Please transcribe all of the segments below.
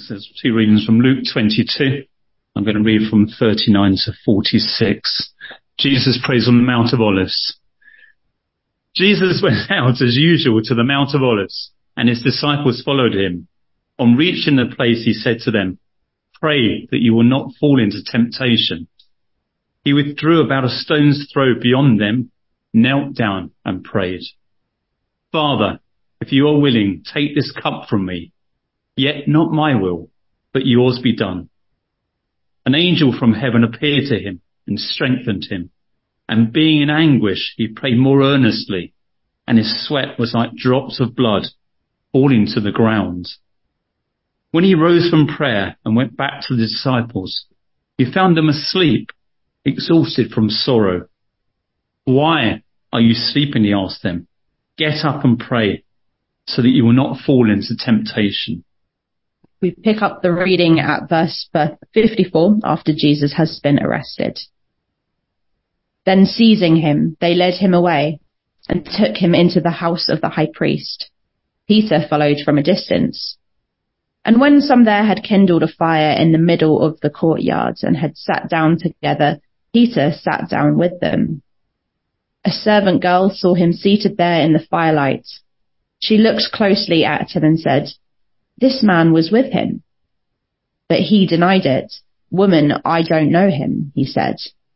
readings. There's two readings from Luke 22. I'm going to read from 39 to 46. Jesus prays on the Mount of Olives. Jesus went out as usual to the Mount of Olives, and his disciples followed him. On reaching the place, he said to them, "Pray that you will not fall into temptation." He withdrew about a stone's throw beyond them, knelt down and prayed, "Father, if you are willing, take this cup from me. Yet not my will, but yours be done." An angel from heaven appeared to him and strengthened him. And being in anguish, he prayed more earnestly, and his sweat was like drops of blood falling to the ground. When he rose from prayer and went back to the disciples, he found them asleep, exhausted from sorrow. "Why are you sleeping?" he asked them. "Get up and pray, so that you will not fall into temptation." We pick up the reading at verse 54 after Jesus has been arrested. Then seizing him, they led him away and took him into the house of the high priest. Peter followed from a distance. And when some there had kindled a fire in the middle of the courtyard and had sat down together, Peter sat down with them. A servant girl saw him seated there in the firelight. She looked closely at him and said, "This man was with him." But he denied it. "Woman, I don't know him," he said.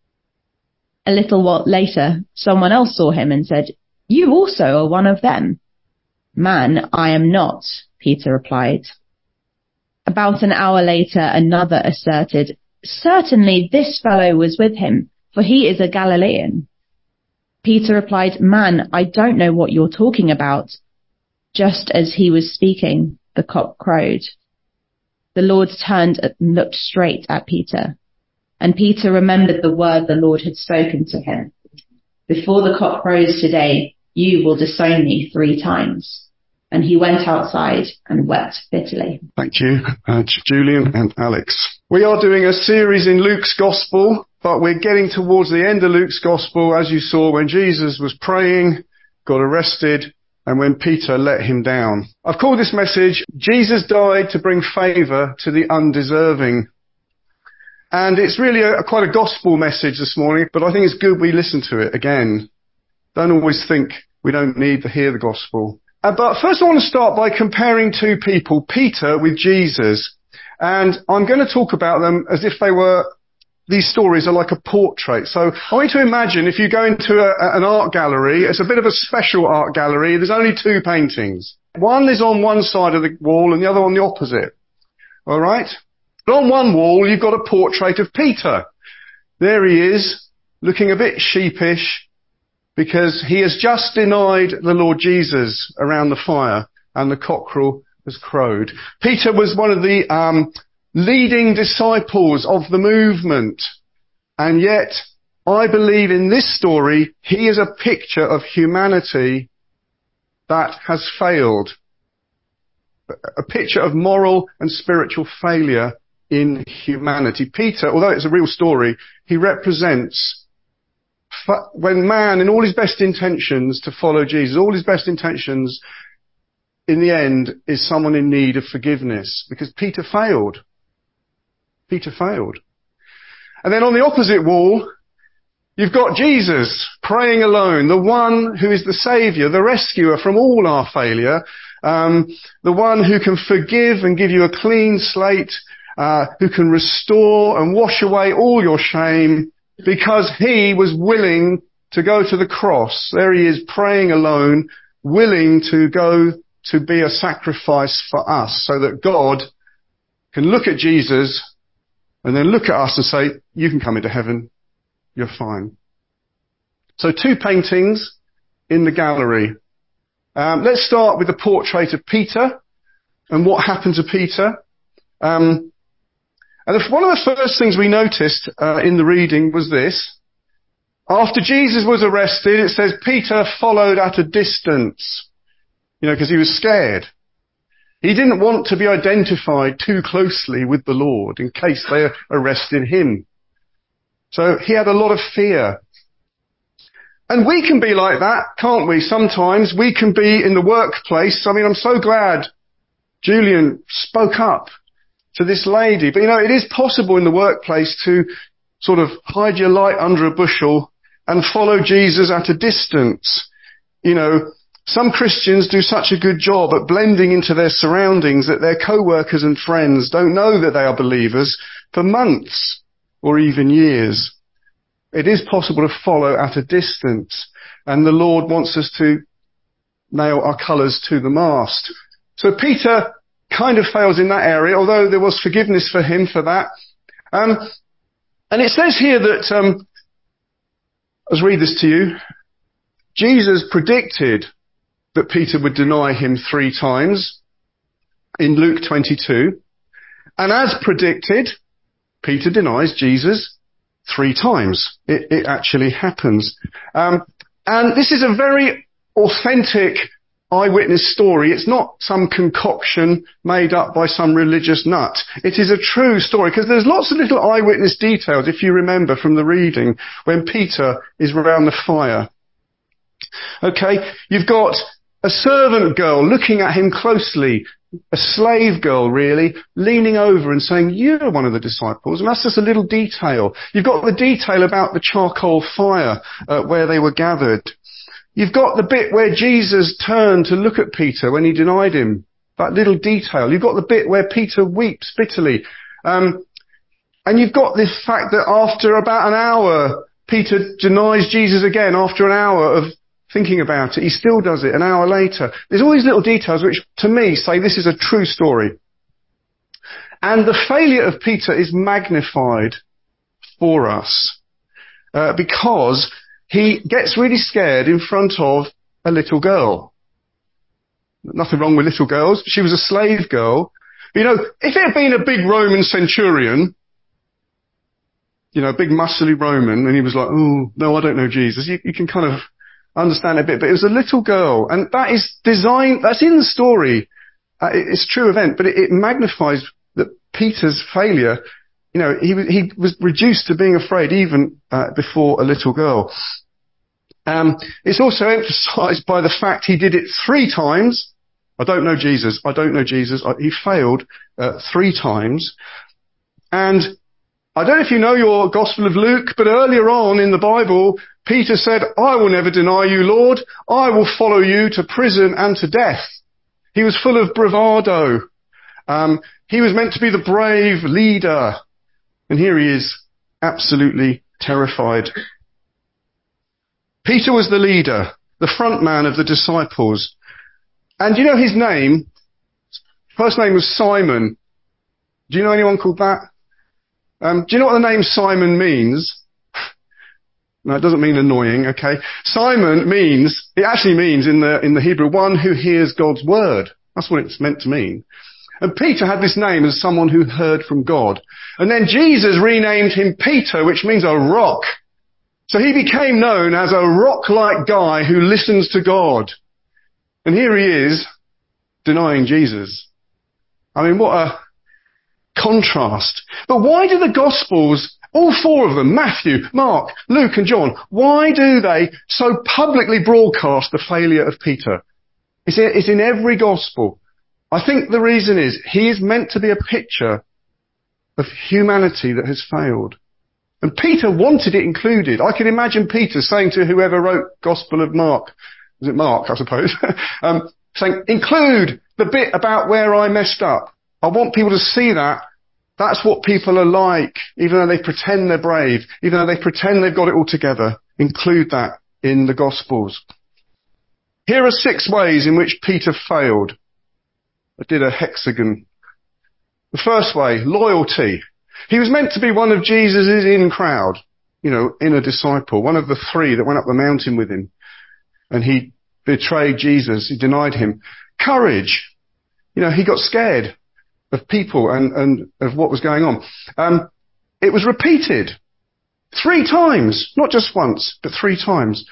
A little while later, someone else saw him and said, "You also are one of them." "Man, I am not," Peter replied. About an hour later, another asserted, "Certainly this fellow was with him, for he is a Galilean." Peter replied, "Man, I don't know what you're talking about." Just as he was speaking, the cock crowed. The Lord turned and looked straight at Peter. And Peter remembered the word the Lord had spoken to him. "Before the cock crows today, you will disown me 3 times. And he went outside and wept bitterly. Thank you, Julian and Alex. We are doing a series in Luke's Gospel, but we're getting towards the end of Luke's Gospel, as you saw, when Jesus was praying, got arrested, and when Peter let him down. I've called this message, "Jesus died to bring favour to the undeserving." And it's really quite a gospel message this morning, but I think it's good we listen to it again. Don't always think we don't need to hear the gospel. But first I want to start by comparing two people, Peter with Jesus. And I'm going to talk about them as if these stories are like a portrait. So I want you to imagine if you go into an art gallery, it's a bit of a special art gallery. There's only 2 paintings. One is on one side of the wall and the other on the opposite. All right? But on one wall, you've got a portrait of Peter. There he is, looking a bit sheepish, because he has just denied the Lord Jesus around the fire, and the cockerel has crowed. Peter was one of the leading disciples of the movement, and yet I believe in this story, he is a picture of humanity that has failed. A picture of moral and spiritual failure in humanity. Peter, although it's a real story, he represents when man, in all his best intentions to follow Jesus, all his best intentions, in the end, is someone in need of forgiveness. Because Peter failed. Peter failed. And then on the opposite wall, you've got Jesus praying alone, the one who is the Saviour, the rescuer from all our failure, the one who can forgive and give you a clean slate, who can restore and wash away all your shame, because he was willing to go to the cross. There he is praying alone, willing to go to be a sacrifice for us, so that God can look at Jesus and then look at us and say, you can come into heaven, you're fine. So 2 paintings in the gallery. Let's start with the portrait of Peter and what happened to Peter. And one of the first things we noticed in the reading was this. After Jesus was arrested, it says Peter followed at a distance, because he was scared. He didn't want to be identified too closely with the Lord in case they arrested him. So he had a lot of fear. And we can be like that, can't we? Sometimes we can be in the workplace. I'm so glad Julian spoke up to this lady. But it is possible in the workplace to sort of hide your light under a bushel and follow Jesus at a distance. Some Christians do such a good job at blending into their surroundings that their co-workers and friends don't know that they are believers for months or even years. It is possible to follow at a distance, and the Lord wants us to nail our colours to the mast. So Peter kind of fails in that area, although there was forgiveness for him for that. And it says here that, let's read this to you. Jesus predicted that Peter would deny him 3 times in Luke 22. And as predicted, Peter denies Jesus 3 times. It actually happens. And this is a very authentic eyewitness story. It's not some concoction made up by some religious nut. It is a true story, because there's lots of little eyewitness details, if you remember from the reading, when Peter is around the fire. Okay, you've got a servant girl looking at him closely, a slave girl really, leaning over and saying, "You're one of the disciples." And that's just a little detail. You've got the detail about the charcoal fire where they were gathered. You've got the bit where Jesus turned to look at Peter when he denied him. That little detail. You've got the bit where Peter weeps bitterly. And you've got this fact that after about an hour, Peter denies Jesus again after an hour of thinking about it. He still does it an hour later. There's all these little details which, to me, say this is a true story. And the failure of Peter is magnified for us because he gets really scared in front of a little girl. Nothing wrong with little girls. She was a slave girl. But, if it had been a big Roman centurion, a big muscly Roman, and he was like, "Oh, no, I don't know Jesus," you can kind of understand a bit. But it was a little girl, and that is designed, that's in the story. It's a true event, but it magnifies that Peter's failure. He was reduced to being afraid even before a little girl. It's also emphasized by the fact he did it 3 times. I don't know Jesus. I don't know Jesus. He failed 3 times. And I don't know if you know your Gospel of Luke, but earlier on in the Bible, Peter said, "I will never deny you, Lord. I will follow you to prison and to death." He was full of bravado. He was meant to be the brave leader. And here he is, absolutely terrified. Peter was the leader, the front man of the disciples. And his name? First name was Simon. Do you know anyone called that? Do you know what the name Simon means? No, it doesn't mean annoying, okay? Simon actually means in the Hebrew, one who hears God's word. That's what it's meant to mean. And Peter had this name as someone who heard from God. And then Jesus renamed him Peter, which means a rock. So he became known as a rock-like guy who listens to God. And here he is, denying Jesus. I mean, what a contrast. But why do the Gospels, all 4 of them, Matthew, Mark, Luke and John, why do they so publicly broadcast the failure of Peter? It's in every Gospel. I think the reason is he is meant to be a picture of humanity that has failed. And Peter wanted it included. I can imagine Peter saying to whoever wrote Gospel of Mark, was it Mark, I suppose, saying, "Include the bit about where I messed up. I want people to see that. That's what people are like, even though they pretend they're brave, even though they pretend they've got it all together. Include that in the Gospels." Here are 6 ways in which Peter failed. I did a hexagon. The first way, loyalty. He was meant to be one of Jesus' in crowd, inner disciple, one of the 3 that went up the mountain with him. And he betrayed Jesus. He denied him. Courage. He got scared of people and of what was going on. It was repeated 3 times, not just once, but 3 times.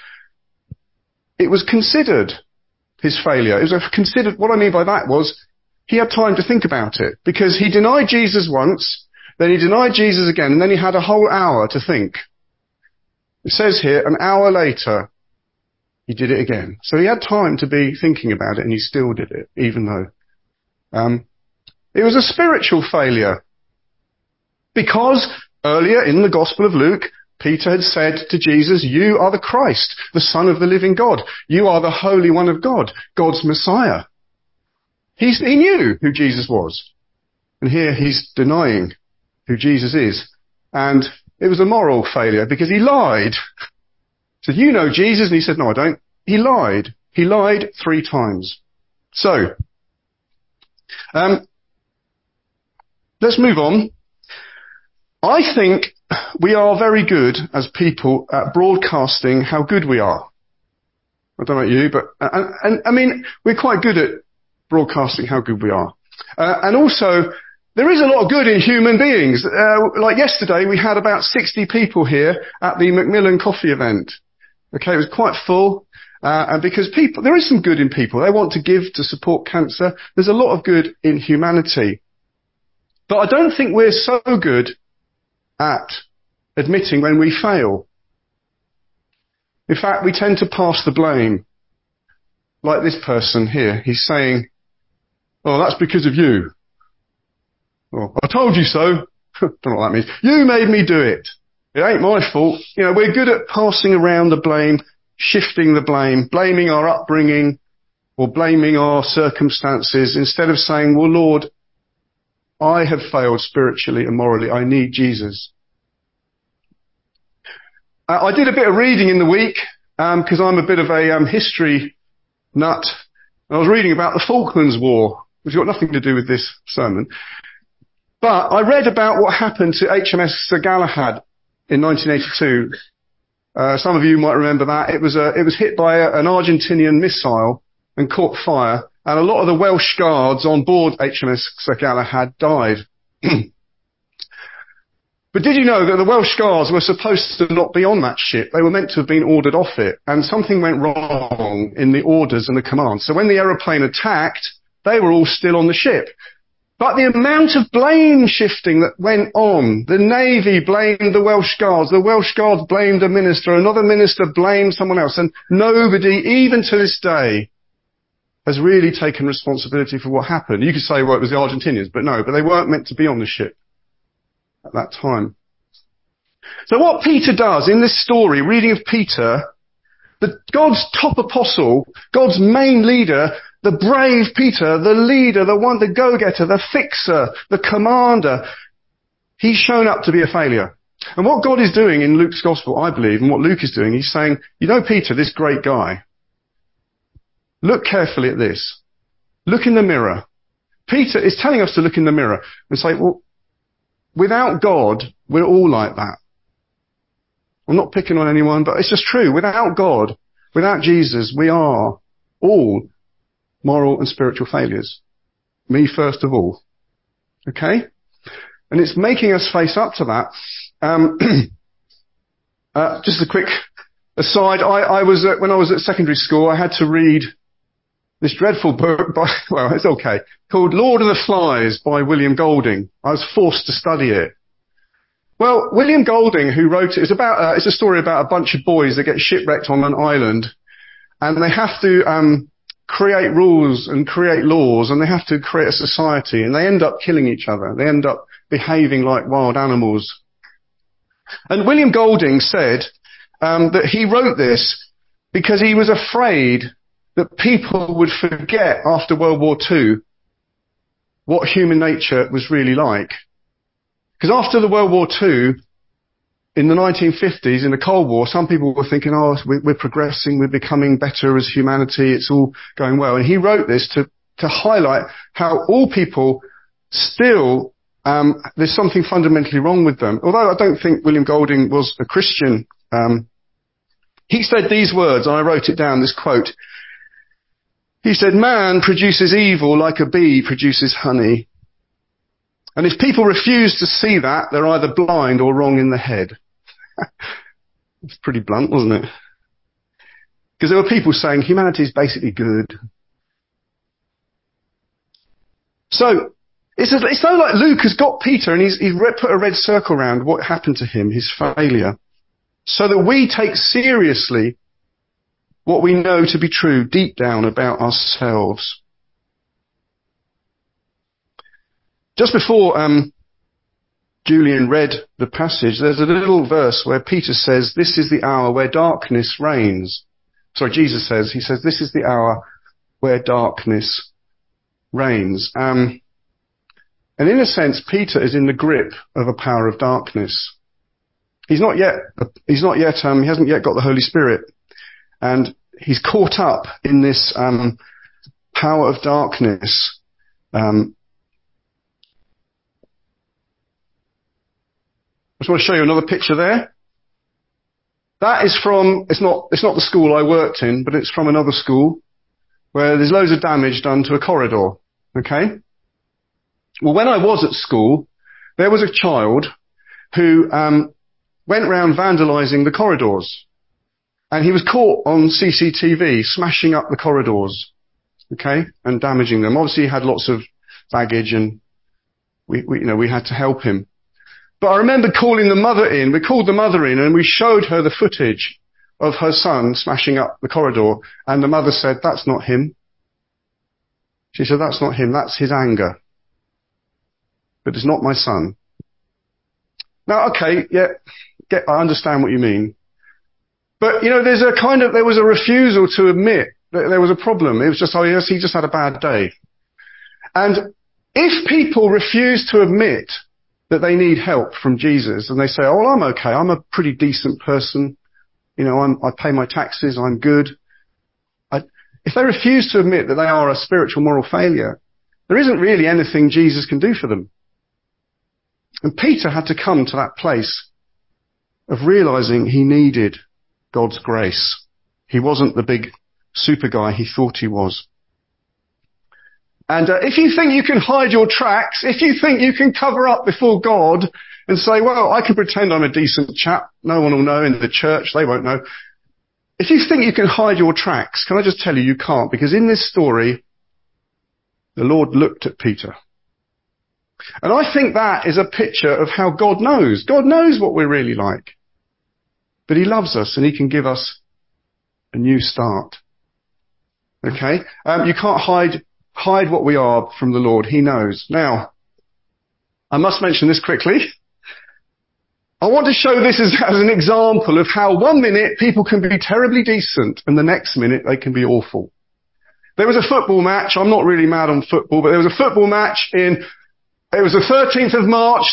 It was considered his failure. It was considered. What I mean by that was he had time to think about it, because he denied Jesus once, then he denied Jesus again, and then he had a whole hour to think. It says here, an hour later, he did it again. So he had time to be thinking about it, and he still did it, even though. It was a spiritual failure. Because earlier in the Gospel of Luke, Peter had said to Jesus, you are the Christ, the Son of the living God. You are the Holy One of God, God's Messiah. He knew who Jesus was. And here he's denying who Jesus is. And it was a moral failure because he lied. He said, you know Jesus? And he said, no, I don't. He lied. He lied 3 times. So, let's move on. I think we are very good as people at broadcasting how good we are. I don't know about you, but, I mean, we're quite good at broadcasting how good we are. And also, there is a lot of good in human beings. Like yesterday, we had about 60 people here at the Macmillan Coffee event. Okay, it was quite full. And because there is some good in people. They want to give to support cancer. There's a lot of good in humanity. But I don't think we're so good at admitting when we fail. In fact, we tend to pass the blame. Like this person here. He's saying, oh, that's because of you. Or, I told you so. Don't know what that means. You made me do it. It ain't my fault. You know, we're good at passing around the blame, shifting the blame, blaming our upbringing or blaming our circumstances instead of saying, well, Lord, I have failed spiritually and morally. I need Jesus. I did a bit of reading in the week because I'm a bit of a history nut. I was reading about the Falklands War, which has got nothing to do with this sermon. But I read about what happened to HMS Sir Galahad in 1982. Some of you might remember that. It was hit by an Argentinian missile and caught fire, and a lot of the Welsh guards on board HMS Sir Galahad died. But did you know that the Welsh guards were supposed to not be on that ship? They were meant to have been ordered off it, and something went wrong in the orders and the commands. So when the aeroplane attacked, they were all still on the ship. But the amount of blame shifting that went on, the Navy blamed the Welsh Guards blamed a minister, another minister blamed someone else, and nobody, even to this day, has really taken responsibility for what happened. You could say, well, it was the Argentinians, but no, but they weren't meant to be on the ship at that time. So what Peter does in this story, reading of Peter, God's top apostle, God's main leader, the brave Peter, the leader, the one, the go-getter, the fixer, the commander, he's shown up to be a failure. And what God is doing in Luke's gospel, I believe, and what Luke is doing, he's saying, you know Peter, this great guy, look carefully at this. Look in the mirror. Peter is telling us to look in the mirror and say, well, without God, we're all like that. I'm not picking on anyone, but it's just true. Without God, without Jesus, we are all moral and spiritual failures. Me first of all. Okay? And it's making us face up to that. Just a quick aside. When I was at secondary school, I had to read this dreadful book well, it's okay, called Lord of the Flies by William Golding. I was forced to study it. Well, William Golding, who wrote it, it's a story about a bunch of boys that get shipwrecked on an island, and they have to create rules and create laws, and they have to create a society, and they end up killing each other. They end up behaving like wild animals. And William Golding said that he wrote this because he was afraid that people would forget after World War II what human nature was really like. Because after the World War II, in the 1950s, in the Cold War, some people were thinking, oh, we're progressing, we're becoming better as humanity, it's all going well. And he wrote this to highlight how all people still, there's something fundamentally wrong with them. Although I don't think William Golding was a Christian, he said these words, and I wrote it down, this quote. He said, man produces evil like a bee produces honey. And if people refuse to see that, they're either blind or wrong in the head. It's pretty blunt, wasn't it? Because there were people saying humanity is basically good. So, it's not like Luke has got Peter and he's put a red circle around what happened to him, his failure, so that we take seriously what we know to be true deep down about ourselves. Just before Julian read the passage, there's a little verse where Peter says, this is the hour where darkness reigns. Sorry, Jesus says, he says, this is the hour where darkness reigns. And in a sense, Peter is in the grip of a power of darkness. He hasn't yet got the Holy Spirit. And he's caught up in this power of darkness. I just want to show you another picture there. That is from, it's not the school I worked in, but it's from another school where there's loads of damage done to a corridor. Okay? Well, when I was at school, there was a child who went round vandalising the corridors. And he was caught on CCTV smashing up the corridors, okay, and damaging them. Obviously, he had lots of baggage, and we had to help him. But I remember calling the mother in. We called the mother in, and we showed her the footage of her son smashing up the corridor. And the mother said, "That's not him." She said, "That's not him. That's his anger. But it's not my son." Now, okay, yeah, I understand what you mean. But, there was a refusal to admit that there was a problem. It was just, he just had a bad day. And if people refuse to admit that they need help from Jesus, and they say, "Oh, well, I'm okay. I'm a pretty decent person. I pay my taxes. I'm good." If they refuse to admit that they are a spiritual moral failure, there isn't really anything Jesus can do for them. And Peter had to come to that place of realizing he needed God's grace. He wasn't the big super guy he thought he was. And if you think you can hide your tracks, if you think you can cover up before God and say, "Well, I can pretend I'm a decent chap. No one will know in the church. They won't know." If you think you can hide your tracks, can I just tell you, you can't. Because in this story, the Lord looked at Peter. And I think that is a picture of how God knows. God knows what we're really like. But he loves us, and he can give us a new start. Okay? You can't hide what we are from the Lord. He knows. Now, I must mention this quickly. I want to show this as an example of how 1 minute people can be terribly decent, and the next minute they can be awful. There was a football match. I'm not really mad on football, but there was a football match it was the 13th of March,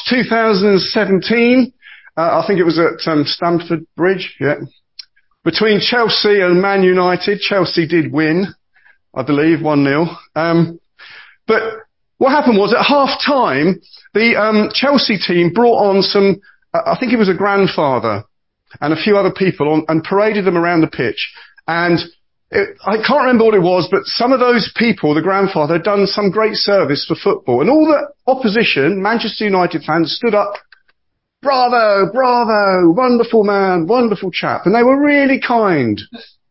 2017. I think it was at Stamford Bridge, yeah. Between Chelsea and Man United. Chelsea did win, I believe, 1-0. But what happened was at half time, the Chelsea team brought on some, I think it was a grandfather and a few other people and paraded them around the pitch. And I can't remember what it was, but some of those people, the grandfather, had done some great service for football. And all the opposition, Manchester United fans, stood up. "Bravo, bravo, wonderful man, wonderful chap." And they were really kind.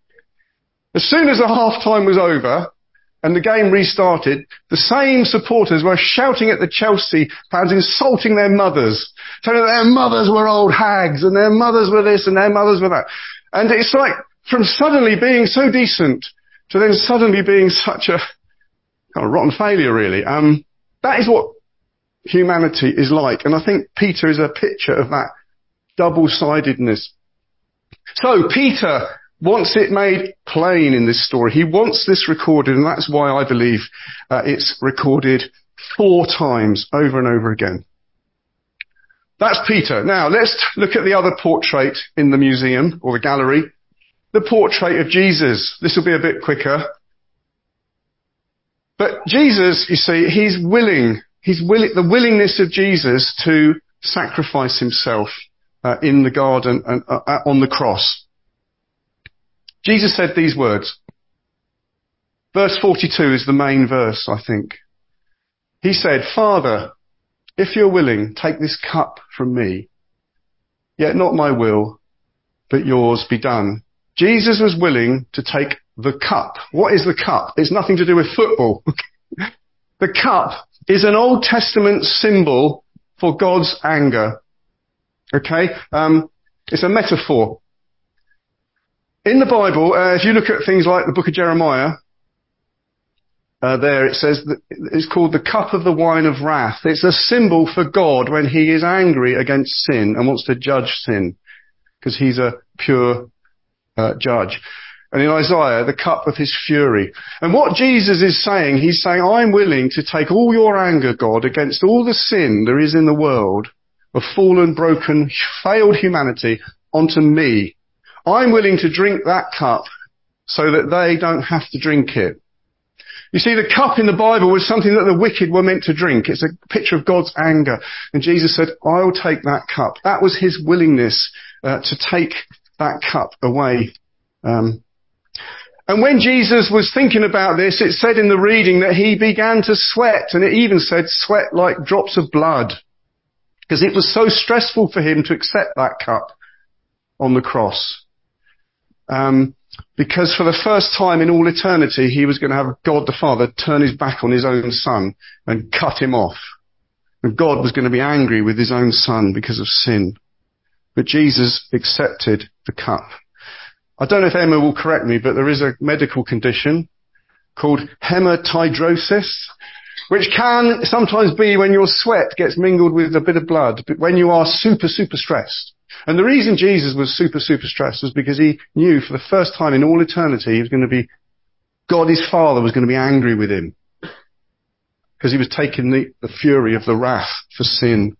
As soon as the half-time was over and the game restarted, the same supporters were shouting at the Chelsea fans, insulting their mothers, telling them their mothers were old hags and their mothers were this and their mothers were that. And it's like, from suddenly being so decent to then suddenly being such a kind of rotten failure, really. That is what humanity is like. And I think Peter is a picture of that double-sidedness. So Peter wants it made plain in this story. He wants this recorded, and that's why I believe it's recorded 4 times over and over again. That's Peter. Now, let's look at the other portrait in the museum, or the gallery. The portrait of Jesus. This will be a bit quicker. But Jesus, you see, he's willing. The willingness of Jesus to sacrifice himself in the garden and on the cross. Jesus said these words. Verse 42 is the main verse, I think. He said, "Father, if you're willing, take this cup from me. Yet not my will, but yours be done." Jesus was willing to take the cup. What is the cup? It's nothing to do with football. The cup is an Old Testament symbol for God's anger. Okay? It's a metaphor. In the Bible, if you look at things like the book of Jeremiah, there it says that it's called the cup of the wine of wrath. It's a symbol for God when he is angry against sin and wants to judge sin, because he's a pure judge. And in Isaiah, the cup of his fury. And what Jesus is saying, he's saying, I'm willing to take all your anger, God, against all the sin there is in the world of fallen, broken, failed humanity onto me. I'm willing to drink that cup so that they don't have to drink it. You see, the cup in the Bible was something that the wicked were meant to drink. It's a picture of God's anger. And Jesus said, I'll take that cup. That was his willingness to take that cup away. And when Jesus was thinking about this, it said in the reading that he began to sweat, and it even said sweat like drops of blood, because it was so stressful for him to accept that cup on the cross. Because for the first time in all eternity, he was going to have God the Father turn his back on his own son and cut him off. And God was going to be angry with his own son because of sin. But Jesus accepted the cup. I don't know if Emma will correct me, but there is a medical condition called hematidrosis, which can sometimes be when your sweat gets mingled with a bit of blood, but when you are super stressed. And the reason Jesus was super stressed was because he knew for the first time in all eternity he was going to be, God his Father was going to be angry with him. Because he was taking the fury of the wrath for sin.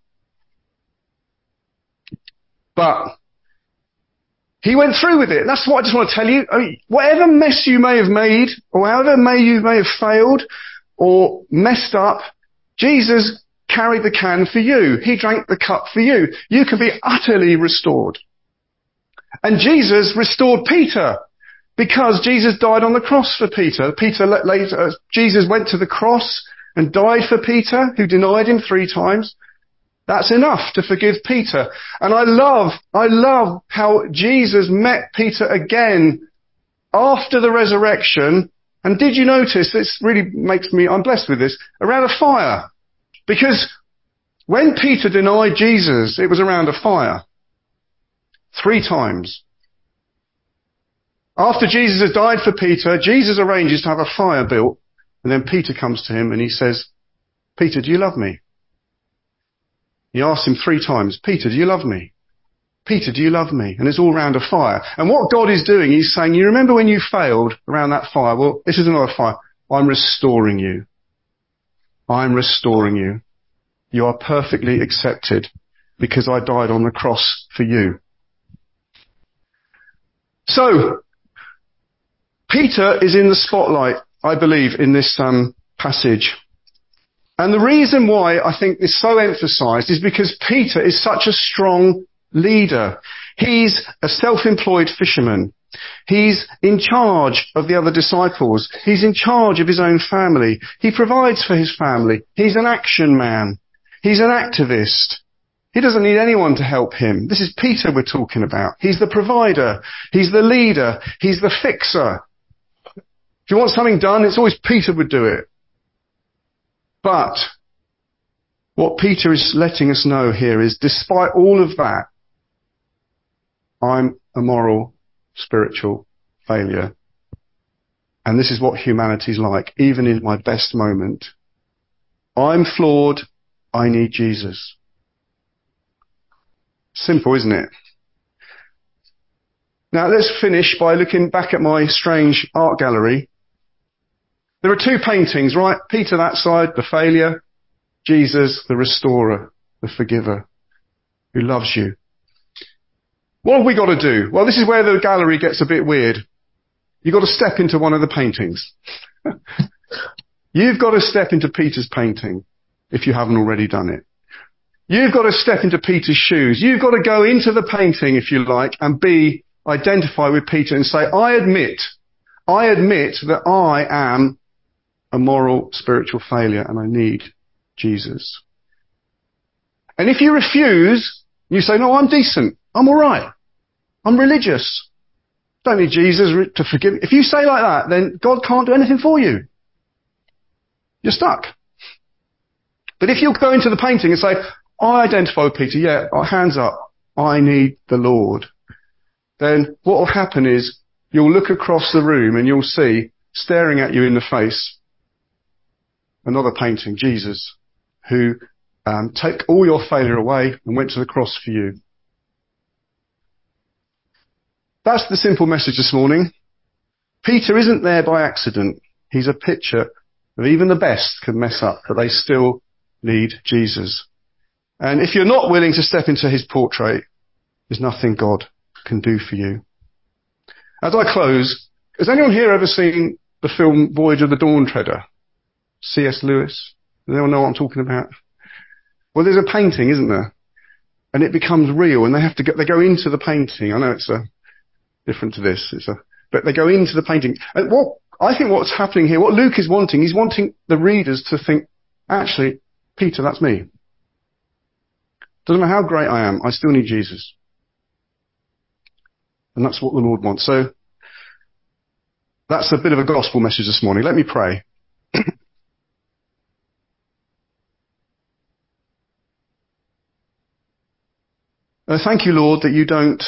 But he went through with it. That's what I just want to tell you. I mean, whatever mess you may have made, or however you may have failed, or messed up, Jesus carried the can for you. He drank the cup for you. You can be utterly restored. And Jesus restored Peter, because Jesus died on the cross for Peter. Jesus went to the cross and died for Peter, who denied him 3 times. That's enough to forgive Peter. And I love how Jesus met Peter again after the resurrection. And did you notice, this really makes me, I'm blessed with this, around a fire. Because when Peter denied Jesus, it was around a fire. 3 times. After Jesus had died for Peter, Jesus arranges to have a fire built. And then Peter comes to him and he says, Peter, do you love me? He asks him 3 times, Peter, do you love me? Peter, do you love me? And it's all around a fire. And what God is doing, he's saying, you remember when you failed around that fire? Well, this is another fire. I'm restoring you. I'm restoring you. You are perfectly accepted because I died on the cross for you. So, Peter is in the spotlight, I believe, in this passage. And the reason why I think this is so emphasized is because Peter is such a strong leader. He's a self-employed fisherman. He's in charge of the other disciples. He's in charge of his own family. He provides for his family. He's an action man. He's an activist. He doesn't need anyone to help him. This is Peter we're talking about. He's the provider. He's the leader. He's the fixer. If you want something done, it's always Peter would do it. But what Peter is letting us know here is, despite all of that, I'm a moral, spiritual failure. And this is what humanity's like, even in my best moment. I'm flawed. I need Jesus. Simple, isn't it? Now let's finish by looking back at my strange art gallery. There are 2 paintings, right? Peter that side, the failure. Jesus, the restorer, the forgiver, who loves you. What have we got to do? Well, this is where the gallery gets a bit weird. You've got to step into one of the paintings. You've got to step into Peter's painting, if you haven't already done it. You've got to step into Peter's shoes. You've got to go into the painting, if you like, and identify with Peter and say, I admit that I am a moral, spiritual failure and I need Jesus. And if you refuse, you say, no, I'm decent. I'm alright. I'm religious. Don't need Jesus to forgive me. If you say like that, then God can't do anything for you. You're stuck. But if you'll go into the painting and say, I identify with Peter, yeah, hands up, I need the Lord, then what will happen is you'll look across the room and you'll see, staring at you in the face, another painting, Jesus, who took all your failure away and went to the cross for you. That's the simple message this morning. Peter isn't there by accident. He's a picture of even the best can mess up, but they still need Jesus. And if you're not willing to step into his portrait, there's nothing God can do for you. As I close, has anyone here ever seen the film Voyage of the Dawn Treader? C.S. Lewis? Does anyone know what I'm talking about? Well, there's a painting, isn't there? And it becomes real, and they go into the painting. I know it's different to this, but they go into the painting. And I think what's happening here, what Luke is wanting, he's wanting the readers to think, actually, Peter, that's me. Doesn't matter how great I am, I still need Jesus. And that's what the Lord wants. So, that's a bit of a gospel message this morning. Let me pray. Thank you, Lord, that you don't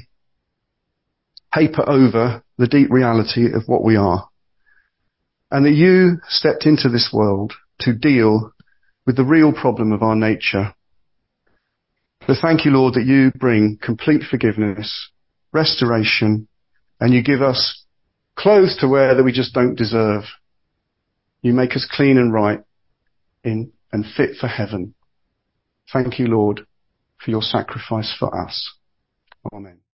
paper over the deep reality of what we are. And that you stepped into this world to deal with the real problem of our nature. So thank you, Lord, that you bring complete forgiveness, restoration, and you give us clothes to wear that we just don't deserve. You make us clean and right and fit for heaven. Thank you, Lord, for your sacrifice for us. Amen.